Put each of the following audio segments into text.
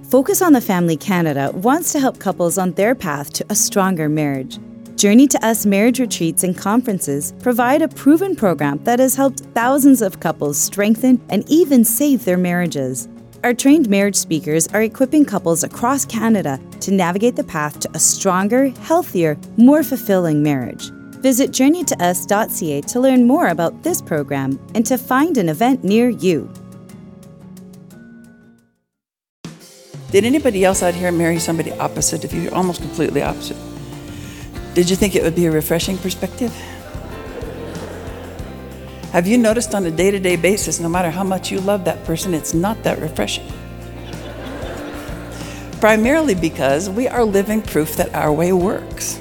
Focus on the Family Canada wants to help couples on their path to a stronger marriage. Journey to Us marriage retreats and conferences provide a proven program that has helped thousands of couples strengthen and even save their marriages. Our trained marriage speakers are equipping couples across Canada to navigate the path to a stronger, healthier, more fulfilling marriage. Visit journeytous.ca to learn more about this program and to find an event near you. Did anybody else out here marry somebody opposite of you, almost completely opposite? Did you think it would be a refreshing perspective? Have you noticed on a day-to-day basis, no matter how much you love that person, it's not that refreshing? Primarily because we are living proof that our way works.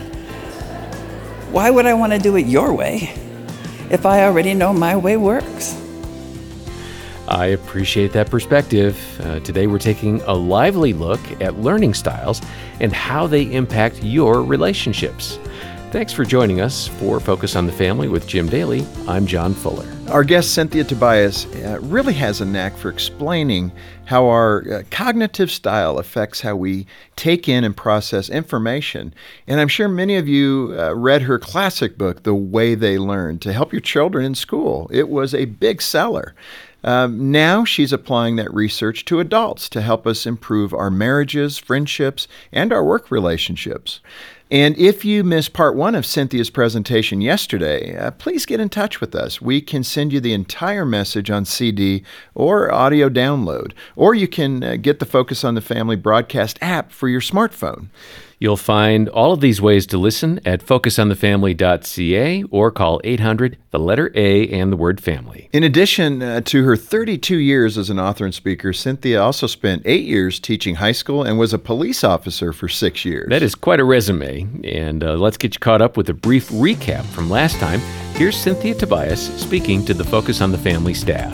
Why would I want to do it your way if I already know my way works? I appreciate that perspective. Today we're taking a lively look at learning styles and how they impact your relationships. Thanks for joining us for Focus on the Family with Jim Daly. I'm John Fuller. Our guest, Cynthia Tobias, really has a knack for explaining how our cognitive style affects how we take in and process information. And I'm sure many of you read her classic book, The Way They Learn, to help your children in school. It was a big seller. Now she's applying that research to adults to help us improve our marriages, friendships, and our work relationships. And if you missed part one of Cynthia's presentation yesterday, please get in touch with us. We can send you the entire message on CD or audio download, or you can get the Focus on the Family broadcast app for your smartphone. You'll find all of these ways to listen at focusonthefamily.ca or call 800, the letter A and the word family. In addition to her 32 years as an author and speaker, Cynthia also spent 8 years teaching high school and was a police officer for 6 years. That is quite a resume, and let's get you caught up with a brief recap from last time. Here's Cynthia Tobias speaking to the Focus on the Family staff.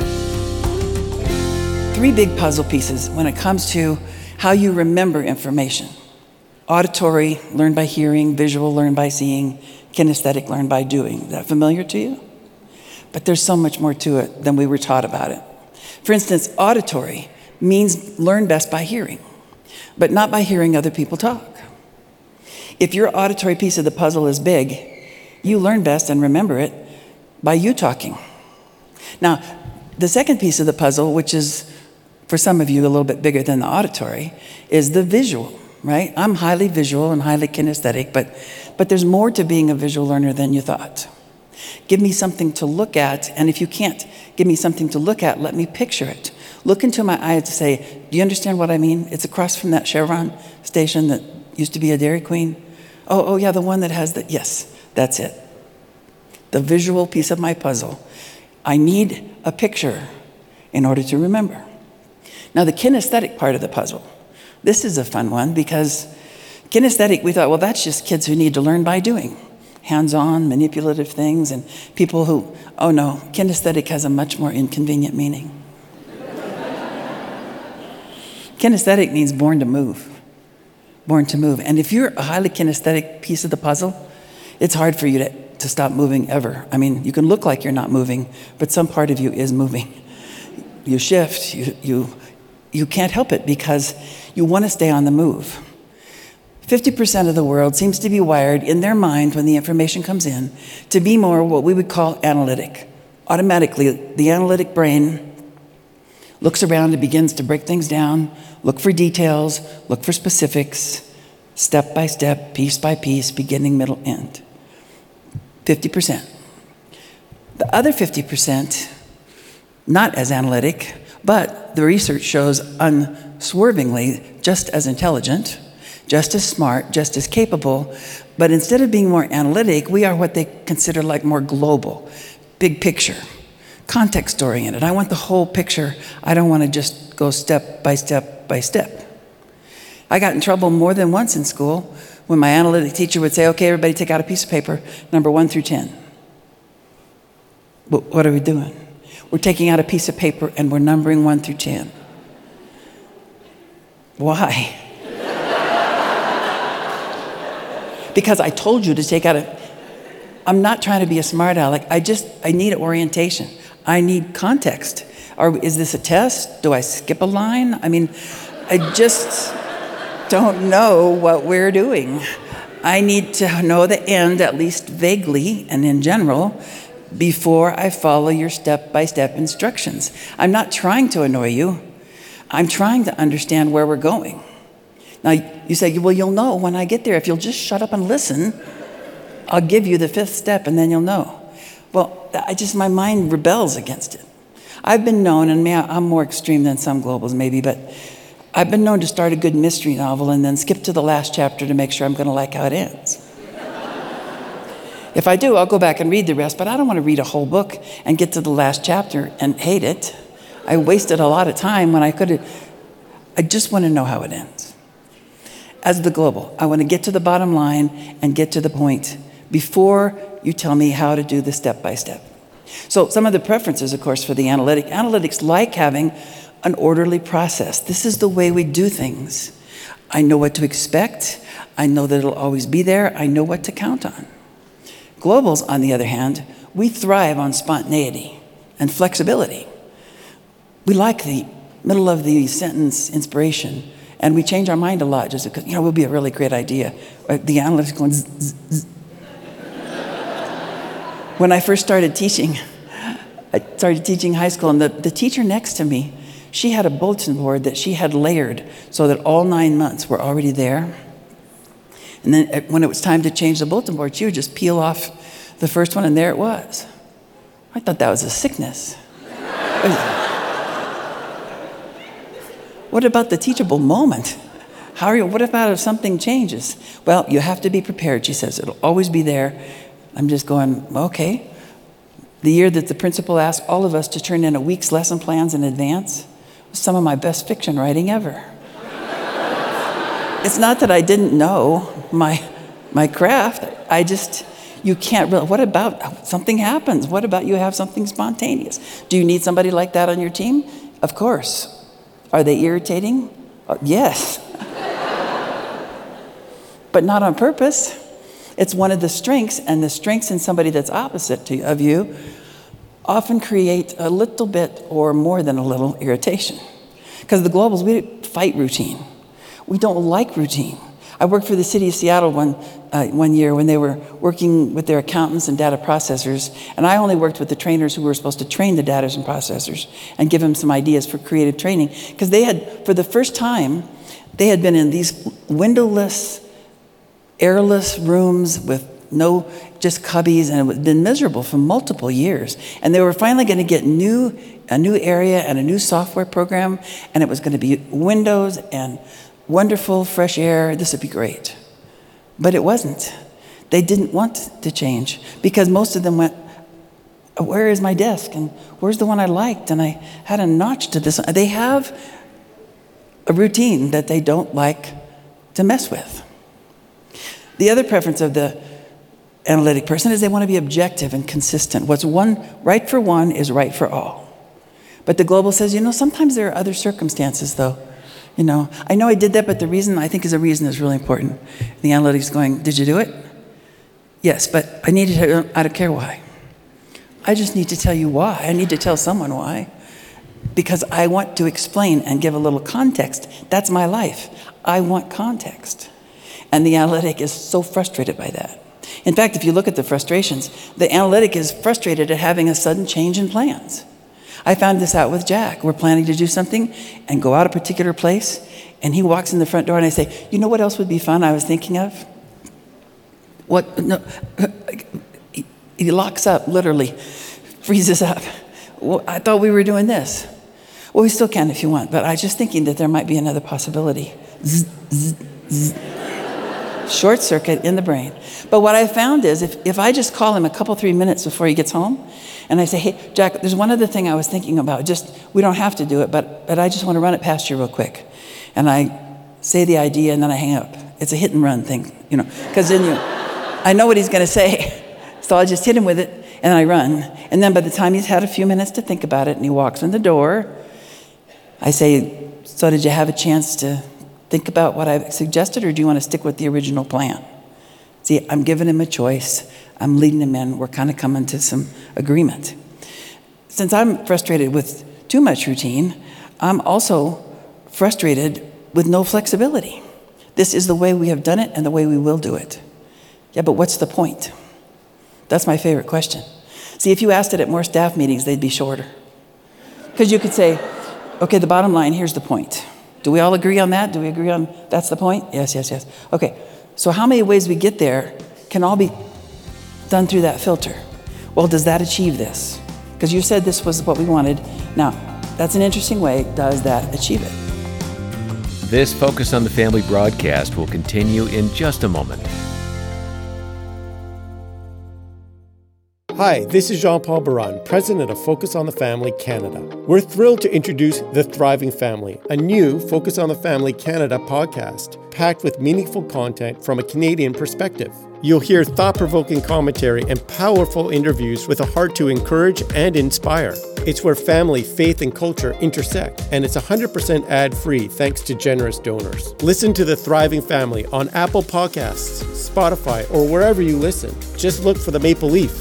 3 big puzzle pieces when it comes to how you remember information. Auditory, learned by hearing; visual, learned by seeing; kinesthetic, learned by doing. Is that familiar to you? But there's so much more to it than we were taught about it. For instance, auditory means learn best by hearing, but not by hearing other people talk. If your auditory piece of the puzzle is big, you learn best and remember it by you talking. Now, the second piece of the puzzle, which is for some of you a little bit bigger than the auditory, is the visual. Right? I'm highly visual and highly kinesthetic, but there's more to being a visual learner than you thought. Give me something to look at, and if you can't give me something to look at, let me picture it. Look into my eyes to say, do you understand what I mean? It's across from that Chevron station that used to be a Dairy Queen. Oh yeah, the one that has the, yes, that's it. The visual piece of my puzzle. I need a picture in order to remember. Now the kinesthetic part of the puzzle. This is a fun one because kinesthetic, we thought, well, that's just kids who need to learn by doing. Hands-on, manipulative things, and people who, oh no, kinesthetic has a much more inconvenient meaning. Kinesthetic means born to move. Born to move. And if you're a highly kinesthetic piece of the puzzle, it's hard for you to stop moving ever. I mean, you can look like you're not moving, but some part of you is moving. You shift, you can't help it because you want to stay on the move. 50% of the world seems to be wired in their mind when the information comes in to be more what we would call analytic. Automatically, the analytic brain looks around and begins to break things down, look for details, look for specifics, step by step, piece by piece, beginning, middle, end. 50%. The other 50%, not as analytic, but the research shows unswervingly just as intelligent, just as smart, just as capable, but instead of being more analytic, we are what they consider like more global, big picture, context-oriented. I want the whole picture. I don't want to just go step by step by step. I got in trouble more than once in school when my analytic teacher would say, okay, everybody take out a piece of paper, number 1 through 10. What are we doing? We're taking out a piece of paper and we're numbering 1 through 10. Why? Because I told you to take out I'm not trying to be a smart aleck. I need orientation. I need context. Or is this a test? Do I skip a line? I mean, I just don't know what we're doing. I need to know the end, at least vaguely and in general, before I follow your step-by-step instructions. I'm not trying to annoy you. I'm trying to understand where we're going. Now, you say, well, you'll know when I get there. If you'll just shut up and listen, I'll give you the 5th step and then you'll know. Well, my mind rebels against it. I've been known, and I'm more extreme than some globals maybe, but I've been known to start a good mystery novel and then skip to the last chapter to make sure I'm going to like how it ends. If I do, I'll go back and read the rest, but I don't want to read a whole book and get to the last chapter and hate it. I wasted a lot of time when I could have. I just want to know how it ends. As the global, I want to get to the bottom line and get to the point before you tell me how to do the step-by-step. So some of the preferences, of course, for the analytic. Analytics like having an orderly process. This is the way we do things. I know what to expect. I know that it'll always be there. I know what to count on. Globals, on the other hand, we thrive on spontaneity and flexibility. We like the middle of the sentence inspiration, and we change our mind a lot just because, it will be a really great idea. The analytics going zzz, zzz. When I first started teaching, high school, and the teacher next to me, she had a bulletin board that she had layered so that all 9 months were already there. And then when it was time to change the bulletin board, she would just peel off the first one, and there it was. I thought that was a sickness. What about the teachable moment? What about if something changes? Well, you have to be prepared, she says. It'll always be there. I'm just going, okay. The year that the principal asked all of us to turn in a week's lesson plans in advance was some of my best fiction writing ever. It's not that I didn't know my craft. You can't really, what about something happens? What about you have something spontaneous? Do you need somebody like that on your team? Of course. Are they irritating? Yes. But not on purpose. It's one of the strengths, and the strengths in somebody that's opposite of you often create a little bit or more than a little irritation. Because the globals, we fight routine. We don't like routine. I worked for the city of Seattle one year when they were working with their accountants and data processors, and I only worked with the trainers who were supposed to train the data and processors and give them some ideas for creative training. Because they had, for the first time, they had been in these windowless, airless rooms with just cubbies, and it had been miserable for multiple years. And they were finally going to get a new area and a new software program, and it was going to be Windows and wonderful fresh air. This would be great. But it wasn't. They didn't want to change because most of them went, where is my desk? And where's the one I liked? And I had a notch to this. They have a routine that they don't like to mess with. The other preference of the analytic person is they want to be objective and consistent. What's right for one is right for all. But the global says, sometimes there are other circumstances, though. I know I did that, but the reason I think is really important. The analytics going, did you do it? Yes, but I need to tell you, I don't care why. I just need to tell you why. I need to tell someone why. Because I want to explain and give a little context. That's my life. I want context. And the analytic is so frustrated by that. In fact, if you look at the frustrations, the analytic is frustrated at having a sudden change in plans. I found this out with Jack. We're planning to do something and go out a particular place, and he walks in the front door and I say, you know what else would be fun I was thinking of? What? No. He locks up, literally, freezes up. Well, I thought we were doing this. Well, we still can if you want, but I was just thinking that there might be another possibility. Zzz, zzz, zzz. Short circuit in the brain. But what I found is if I just call him a couple, 3 minutes before he gets home, and I say, hey, Jack, there's one other thing I was thinking about. We don't have to do it, but I just want to run it past you real quick. And I say the idea, and then I hang up. It's a hit and run thing, because then I know what he's going to say. So I just hit him with it, and I run. And then by the time he's had a few minutes to think about it, and he walks in the door, I say, so did you have a chance to think about what I've suggested, or do you want to stick with the original plan? See, I'm giving him a choice. I'm leading him in. We're kind of coming to some agreement. Since I'm frustrated with too much routine, I'm also frustrated with no flexibility. This is the way we have done it and the way we will do it. Yeah, but what's the point? That's my favorite question. See, if you asked it at more staff meetings, they'd be shorter. Because you could say, okay, the bottom line, here's the point. Do we all agree on that? Do we agree on that's the point? Yes, yes, yes. Okay, so how many ways we get there can all be done through that filter? Well, does that achieve this? Because you said this was what we wanted. Now, that's an interesting way. Does that achieve it? This Focus on the Family broadcast will continue in just a moment. Hi, this is Jean-Paul Baran, President of Focus on the Family Canada. We're thrilled to introduce The Thriving Family, a new Focus on the Family Canada podcast, packed with meaningful content from a Canadian perspective. You'll hear thought-provoking commentary and powerful interviews with a heart to encourage and inspire. It's where family, faith, and culture intersect, and it's 100% ad-free thanks to generous donors. Listen to The Thriving Family on Apple Podcasts, Spotify, or wherever you listen. Just look for the Maple Leaf.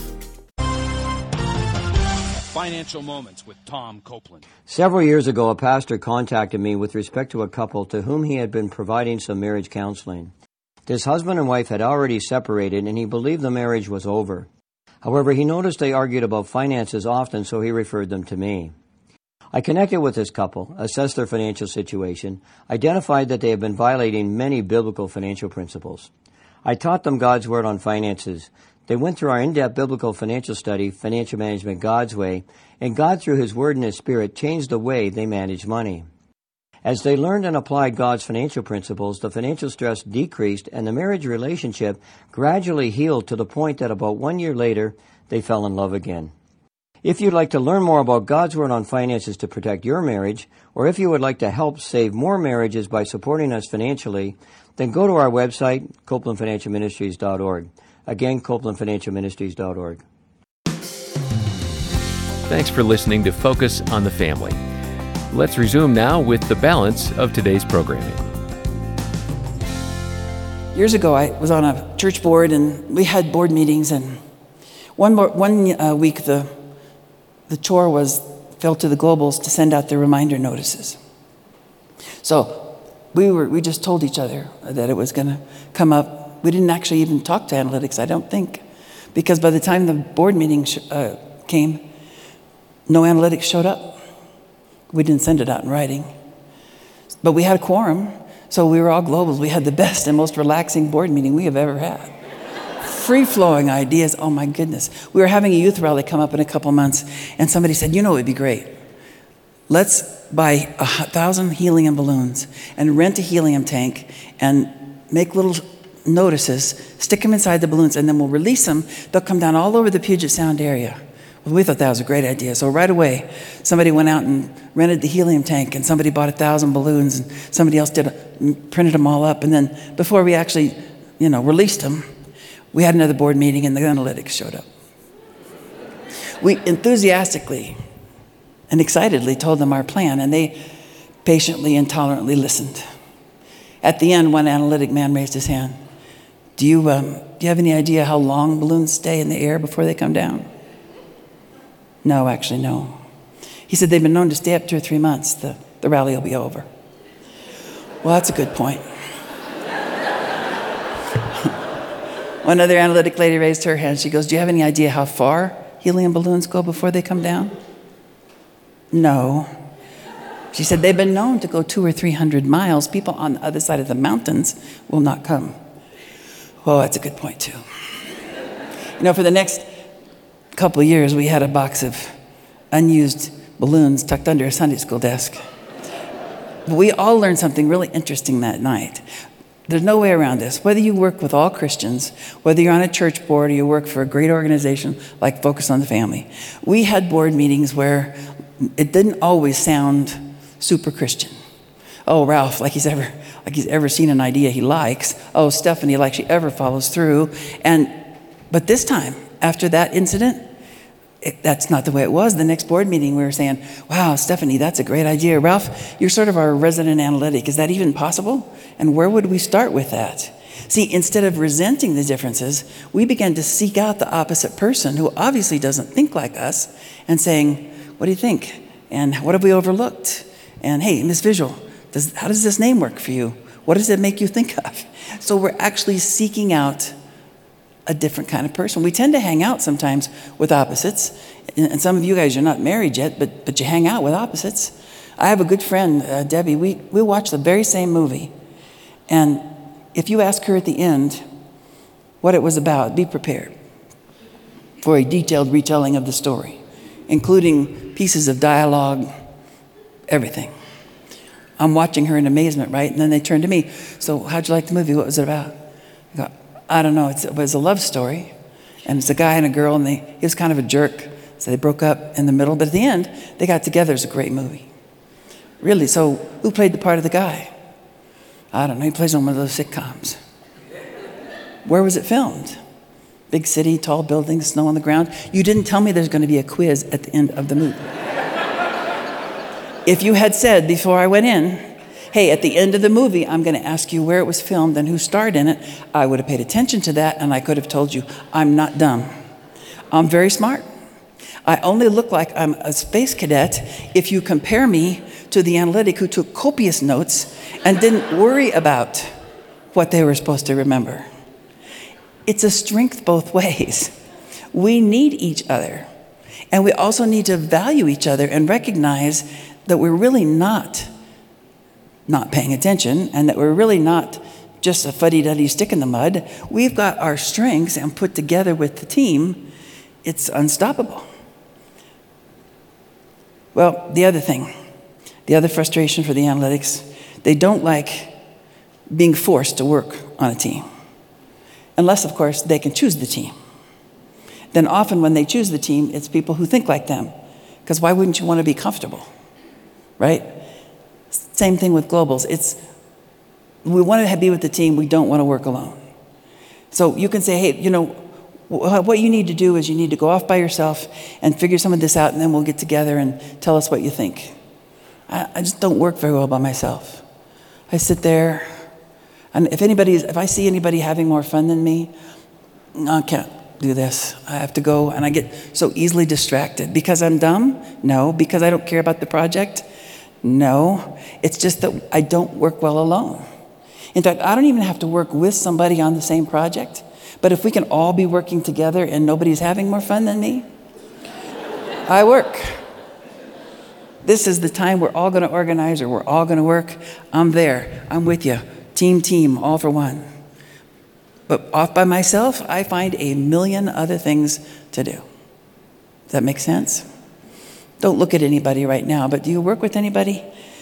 Financial Moments with Tom Copeland. Several years ago, a pastor contacted me with respect to a couple to whom he had been providing some marriage counseling. This husband and wife had already separated, and he believed the marriage was over. However, he noticed they argued about finances often, so he referred them to me. I connected with this couple, assessed their financial situation, identified that they had been violating many biblical financial principles. I taught them God's Word on finances. They went through our in-depth biblical financial study, Financial Management God's Way, and God, through His Word and His Spirit, changed the way they manage money. As they learned and applied God's financial principles, the financial stress decreased and the marriage relationship gradually healed to the point that about 1 year later, they fell in love again. If you'd like to learn more about God's Word on finances to protect your marriage, or if you would like to help save more marriages by supporting us financially, then go to our website, CopelandFinancialMinistries.org. Again, CopelandFinancialMinistries.org. Thanks for listening to Focus on the Family. Let's resume now with the balance of today's programming. Years ago, I was on a church board, and we had board meetings, and one week the chore fell to the Globals to send out the reminder notices. So we just told each other that it was going to come up. We didn't actually even talk to analytics, I don't think, because by the time the board meeting came, no analytics showed up. We didn't send it out in writing. But we had a quorum, so we were all globals. We had the best and most relaxing board meeting we have ever had. Free-flowing ideas, oh my goodness. We were having a youth rally come up in a couple months, and somebody said, you know, it'd be great. Let's buy 1,000 helium balloons and rent a helium tank and make little notices, stick them inside the balloons, and then we'll release them. They'll come down all over the Puget Sound area. Well, we thought that was a great idea. So right away, somebody went out and rented the helium tank, and somebody bought 1,000 balloons, and somebody else printed them all up. And then before we actually, released them, we had another board meeting, and the analytics showed up. We enthusiastically and excitedly told them our plan, and they patiently and tolerantly listened. At the end, one analytic man raised his hand. Do you have any idea how long balloons stay in the air before they come down? No, actually, no. He said they've been known to stay up 2 or 3 months. The rally will be over. Well, that's a good point. One other analytic lady raised her hand. She goes, do you have any idea how far helium balloons go before they come down? No. She said they've been known to go 200 or 300 miles. People on the other side of the mountains will not come. Oh, that's a good point, too. For the next couple of years, we had a box of unused balloons tucked under a Sunday school desk. But we all learned something really interesting that night. There's no way around this. Whether you work with all Christians, whether you're on a church board or you work for a great organization like Focus on the Family, we had board meetings where it didn't always sound super Christian. Oh, Ralph, like he's ever seen an idea he likes. Oh, Stephanie, like she ever follows through. But this time, after that incident, that's not the way it was. The next board meeting, we were saying, wow, Stephanie, that's a great idea. Ralph, you're sort of our resident analytic. Is that even possible? And where would we start with that? See, instead of resenting the differences, we began to seek out the opposite person who obviously doesn't think like us and saying, what do you think? And what have we overlooked? And hey, Miss Visual, How does this name work for you? What does it make you think of? So we're actually seeking out a different kind of person. We tend to hang out sometimes with opposites. And some of you guys, you're not married yet, but you hang out with opposites. I have a good friend, Debbie. We watch the very same movie. And if you ask her at the end what it was about, be prepared for a detailed retelling of the story, including pieces of dialogue, everything. I'm watching her in amazement, right? And then they turn to me. So how'd you like the movie? What was it about? I go, I don't know. It was a love story. And it's a guy and a girl, and he was kind of a jerk. So they broke up in the middle. But at the end, they got together. It's a great movie. Really? So who played the part of the guy? I don't know. He plays on one of those sitcoms. Where was it filmed? Big city, tall buildings, snow on the ground. You didn't tell me there's going to be a quiz at the end of the movie. If you had said before I went in, hey, at the end of the movie, I'm going to ask you where it was filmed and who starred in it, I would have paid attention to that, and I could have told you, I'm not dumb. I'm very smart. I only look like I'm a space cadet if you compare me to the analytic who took copious notes and didn't worry about what they were supposed to remember. It's a strength both ways. We need each other. And we also need to value each other and recognize that we're really not paying attention, and that we're really not just a fuddy-duddy stick in the mud. We've got our strengths, and put together with the team, it's unstoppable. Well, the other frustration for the analytics, they don't like being forced to work on a team. Unless, of course, they can choose the team. Then often when they choose the team, it's people who think like them. Because why wouldn't you want to be comfortable? Right? Same thing with globals. We want to be with the team, we don't want to work alone. So you can say, hey, what you need to do is you need to go off by yourself and figure some of this out, and then we'll get together and tell us what you think. I just don't work very well by myself. I sit there, and if I see anybody having more fun than me, I can't do this. I have to go, and I get so easily distracted. Because I'm dumb? No. Because I don't care about the project? No. It's just that I don't work well alone. In fact, I don't even have to work with somebody on the same project. But if we can all be working together and nobody's having more fun than me, I work. This is the time we're all going to organize, or we're all going to work. I'm there. I'm with you. Team, all for one. But off by myself, I find a million other things to do. Does that make sense? Don't look at anybody right now, but do you work with anybody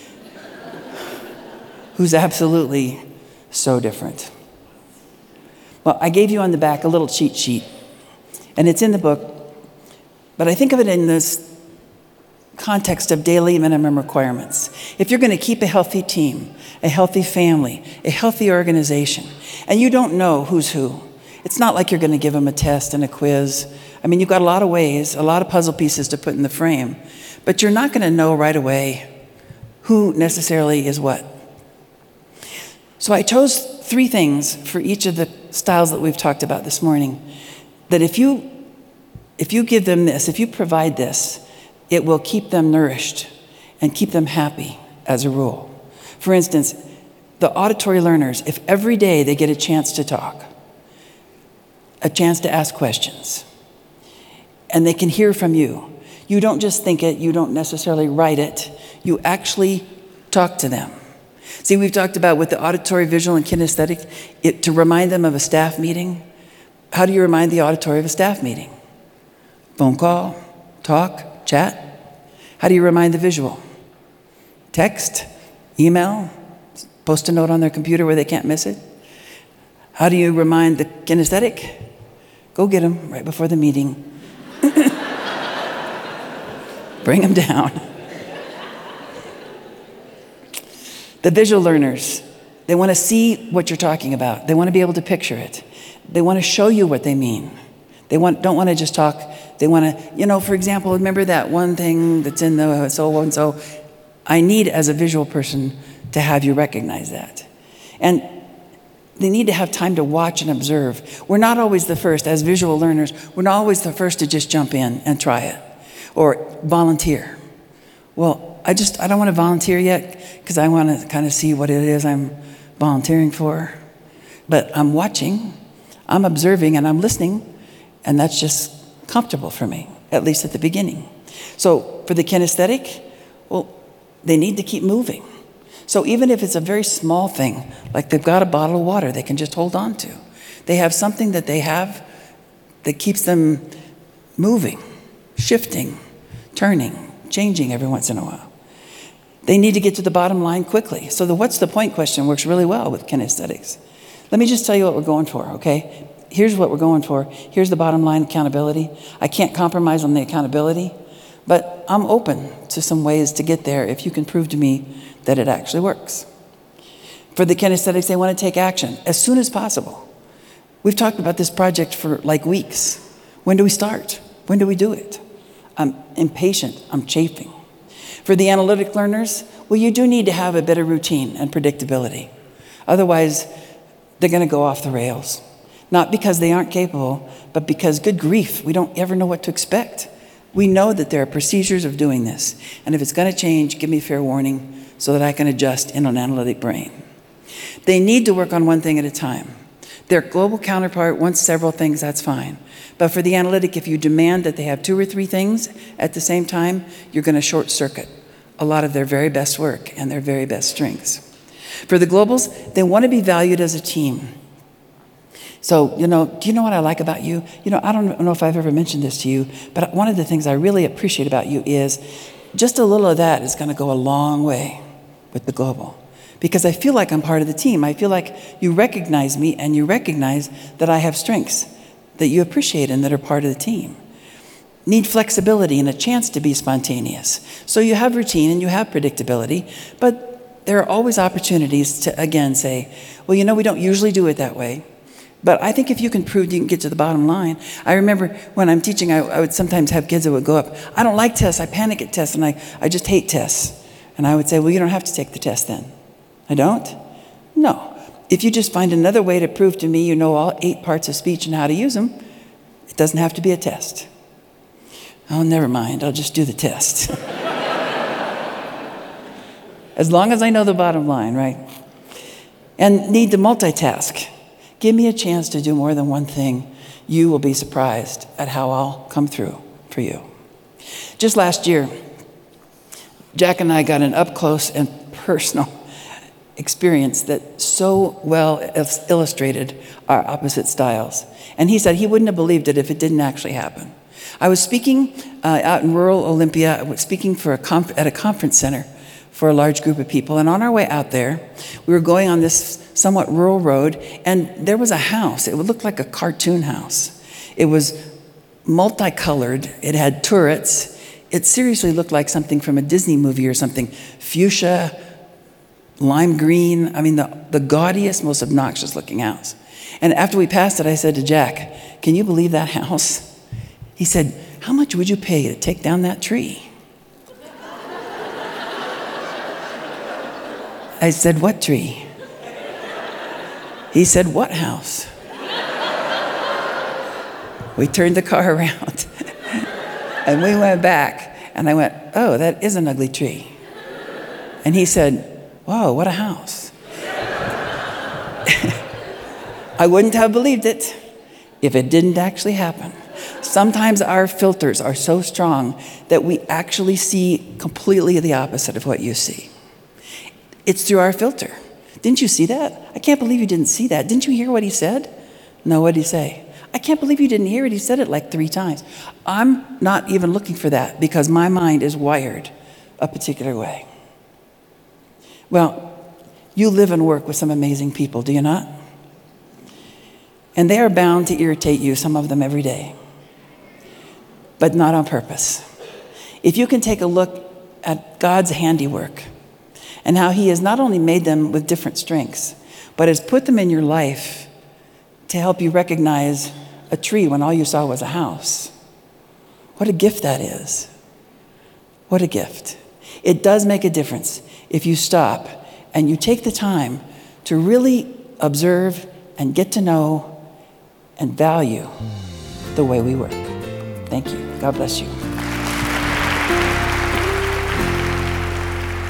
who's absolutely so different? Well, I gave you on the back a little cheat sheet, and it's in the book, but I think of it in this context of daily minimum requirements. If you're going to keep a healthy team, a healthy family, a healthy organization, and you don't know who's who, it's not like you're going to give them a test and a quiz. I mean, you've got a lot of ways, a lot of puzzle pieces to put in the frame, but you're not going to know right away who necessarily is what. So I chose 3 things for each of the styles that we've talked about this morning, that if you give them this, if you provide this, it will keep them nourished and keep them happy as a rule. For instance, the auditory learners, if every day they get a chance to talk, a chance to ask questions, and they can hear from you, you don't just think it, you don't necessarily write it, you actually talk to them. See, we've talked about with the auditory, visual, and kinesthetic, to remind them of a staff meeting. How do you remind the auditory of a staff meeting? Phone call, talk, chat. How do you remind the visual? Text, email, post a note on their computer where they can't miss it. How do you remind the kinesthetic? Go get them right before the meeting. Bring them down. The visual learners, they want to see what you're talking about. They want to be able to picture it. They want to show you what they mean. They don't want to just talk. They want to, for example, remember that one thing that's in the so-and-so. I need, as a visual person, to have you recognize that. And they need to have time to watch and observe. We're not always the first, as visual learners, we're not always the first to just jump in and try it or volunteer. Well, I don't want to volunteer yet because I want to kind of see what it is I'm volunteering for. But I'm watching, I'm observing, and I'm listening, and that's just comfortable for me, at least at the beginning. So for the kinesthetic, well, they need to keep moving. So even if it's a very small thing, like they've got a bottle of water they can just hold on to, they have something that they have that keeps them moving, shifting, turning, changing every once in a while. They need to get to the bottom line quickly. So the what's the point question works really well with kinesthetics. Let me just tell you what we're going for, okay? Here's what we're going for. Here's the bottom line, accountability. I can't compromise on the accountability, but I'm open to some ways to get there if you can prove to me that it actually works. For the kinesthetics, they want to take action as soon as possible. We've talked about this project for like weeks. When do we start? When do we do it? I'm impatient. I'm chafing. For the analytic learners, well, you do need to have a bit of routine and predictability. Otherwise, they're going to go off the rails. Not because they aren't capable, but because, good grief, we don't ever know what to expect. We know that there are procedures of doing this. And if it's going to change, give me fair warning so that I can adjust in an analytic brain. They need to work on one thing at a time. Their global counterpart wants several things, that's fine. But for the analytic, if you demand that they have 2 or 3 things at the same time, you're going to short circuit a lot of their very best work and their very best strengths. For the globals, they want to be valued as a team. So, do you know what I like about you? I don't know if I've ever mentioned this to you, but one of the things I really appreciate about you is just a little of that is going to go a long way with the global. Because I feel like I'm part of the team. I feel like you recognize me and you recognize that I have strengths that you appreciate and that are part of the team. Need flexibility and a chance to be spontaneous. So you have routine and you have predictability, but there are always opportunities to, again, say, well, we don't usually do it that way. But I think if you can prove you can get to the bottom line. I remember when I'm teaching, I would sometimes have kids that would go up, I don't like tests, I panic at tests, and I just hate tests. And I would say, well, you don't have to take the test then. I don't? No. If you just find another way to prove to me you know all 8 parts of speech and how to use them, it doesn't have to be a test. Oh, never mind, I'll just do the test. As long as I know the bottom line, right? And need to multitask. Give me a chance to do more than one thing. You will be surprised at how I'll come through for you. Just last year, Jack and I got an up-close and personal experience that so well illustrated our opposite styles. And he said he wouldn't have believed it if it didn't actually happen. I was speaking out in rural Olympia. I was speaking at a conference center for a large group of people. And on our way out there, we were going on this somewhat rural road, and there was a house. It would look like a cartoon house. It was multicolored. It had turrets. It seriously looked like something from a Disney movie or something. Fuchsia, lime green. I mean, the gaudiest, most obnoxious looking house. And after we passed it, I said to Jack, can you believe that house? He said, how much would you pay to take down that tree? I said, what tree? He said, what house? We turned the car around and we went back, and I went, oh, that is an ugly tree. And he said, whoa, what a house. I wouldn't have believed it if it didn't actually happen. Sometimes our filters are so strong that we actually see completely the opposite of what you see. It's through our filter. Didn't you see that? I can't believe you didn't see that. Didn't you hear what he said? No, what did he say? I can't believe you didn't hear it. He said it like 3 times. I'm not even looking for that because my mind is wired a particular way. Well, you live and work with some amazing people, do you not? And they are bound to irritate you, some of them every day, but not on purpose. If you can take a look at God's handiwork and how he has not only made them with different strengths, but has put them in your life to help you recognize a tree when all you saw was a house. What a gift that is. What a gift. It does make a difference if you stop and you take the time to really observe and get to know and value the way we work. Thank you. God bless you.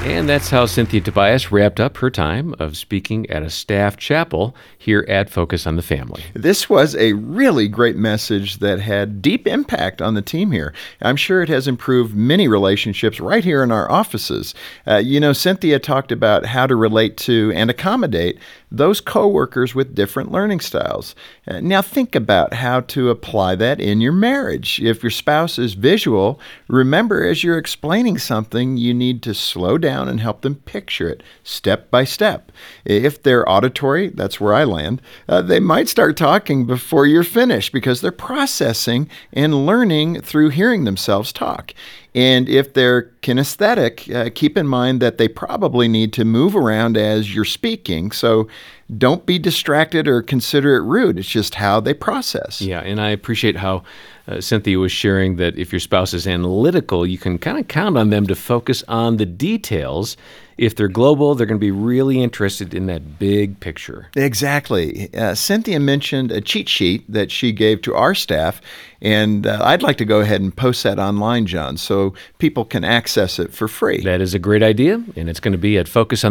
And that's how Cynthia Tobias wrapped up her time of speaking at a staff chapel here at Focus on the Family. This was a really great message that had deep impact on the team here. I'm sure it has improved many relationships right here in our offices. Cynthia talked about how to relate to and accommodate those coworkers with different learning styles. Now think about how to apply that in your marriage. If your spouse is visual, remember as you're explaining something, you need to slow down and help them picture it step by step. If they're auditory, that's where I land, they might start talking before you're finished because they're processing and learning through hearing themselves talk. And if they're kinesthetic, keep in mind that they probably need to move around as you're speaking. So don't be distracted or consider it rude. It's just how they process. Yeah, and I appreciate how Cynthia was sharing that if your spouse is analytical, you can kind of count on them to focus on the details. If they're global, they're going to be really interested in that big picture. Exactly. Cynthia mentioned a cheat sheet that she gave to our staff, and I'd like to go ahead and post that online, John, so people can access it for free. That is a great idea, and it's going to be at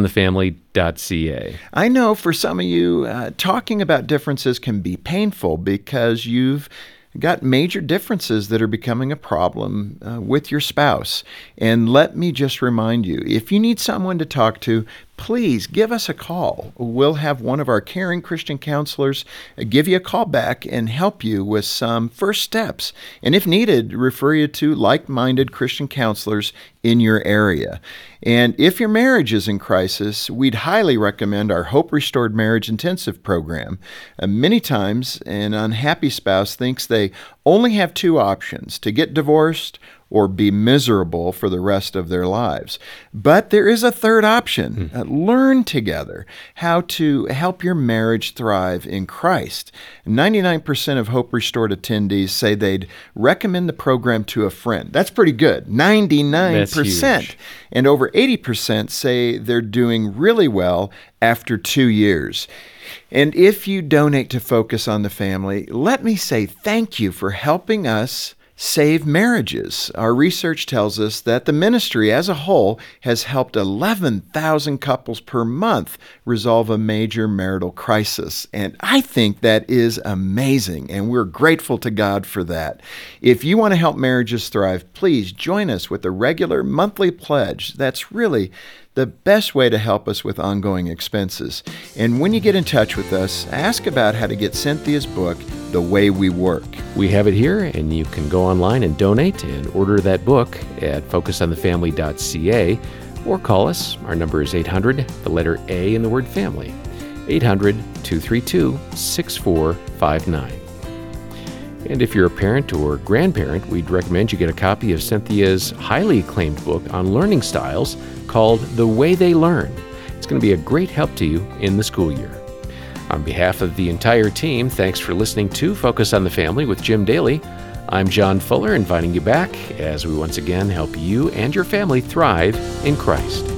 focusonthefamily.ca. I know for some of you, talking about differences can be painful because you've got major differences that are becoming a problem with your spouse. And let me just remind you, if you need someone to talk to, please give us a call. We'll have one of our caring Christian counselors give you a call back and help you with some first steps. And if needed, refer you to like-minded Christian counselors in your area. And if your marriage is in crisis, we'd highly recommend our Hope Restored Marriage Intensive program. Many times, an unhappy spouse thinks they only have two options: to get divorced or be miserable for the rest of their lives. But there is a third option. Learn together how to help your marriage thrive in Christ. 99% of Hope Restored attendees say they'd recommend the program to a friend. That's pretty good. 99%. That's huge. And over 80% say they're doing really well after 2 years. And if you donate to Focus on the Family, let me say thank you for helping us save marriages. Our research tells us that the ministry as a whole has helped 11,000 couples per month resolve a major marital crisis. And I think that is amazing, and we're grateful to God for that. If you want to help marriages thrive, please join us with a regular monthly pledge. That's really the best way to help us with ongoing expenses. And when you get in touch with us, ask about how to get Cynthia's book, The Way We Work. We have it here, and you can go online and donate and order that book at focusonthefamily.ca or call us. Our number is 800, the letter A in the word family, 800-232-6459. And if you're a parent or grandparent, we'd recommend you get a copy of Cynthia's highly acclaimed book on learning styles called The Way They Learn. It's going to be a great help to you in the school year. On behalf of the entire team, thanks for listening to Focus on the Family with Jim Daly. I'm John Fuller, inviting you back as we once again help you and your family thrive in Christ.